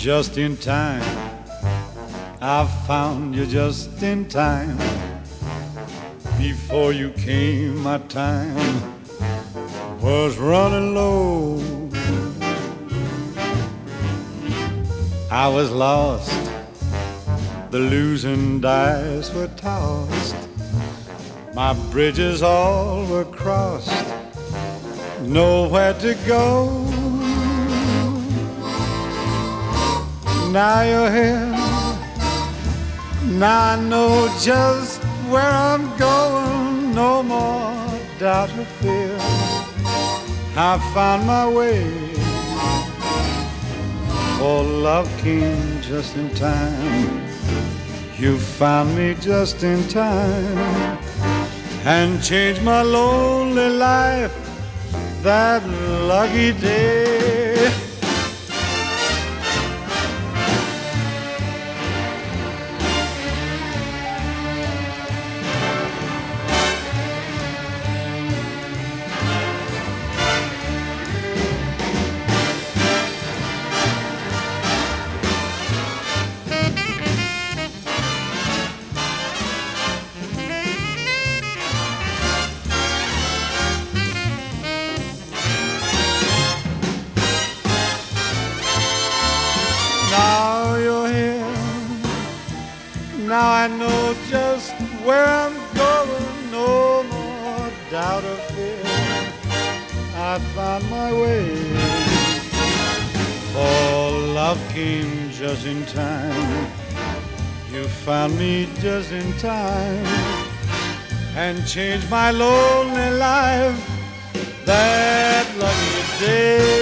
just in time. I found you just in time. Before you came, my time was running low. I was lost, the losing dice were tossed. My bridges all were crossed, nowhere to go. Now you're here, now I know just where I'm going. No more doubt or fear, I found my way. For love came just in time. You found me just in time and changed my lonely life that lucky day. Now you're here, now I know just where I'm going. No more doubt or fear, I found my way. For love came just in time. You found me just in time and changed my lonely life that lucky day.